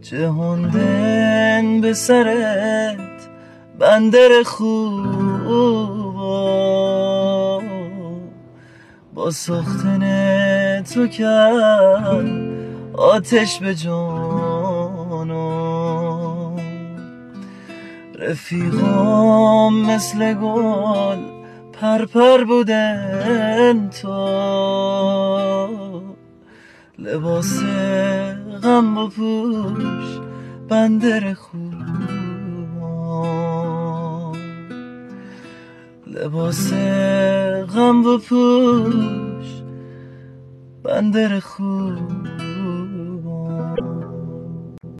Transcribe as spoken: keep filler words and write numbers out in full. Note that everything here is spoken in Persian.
جهوندن به سرت بندر خوبا، با ساختن تو کرد آتش به جانم. رفیقام مثل گل پرپر بودن، تو لباس غم بپوش بندر خوبا، لباس غم بپوش بندر خوب.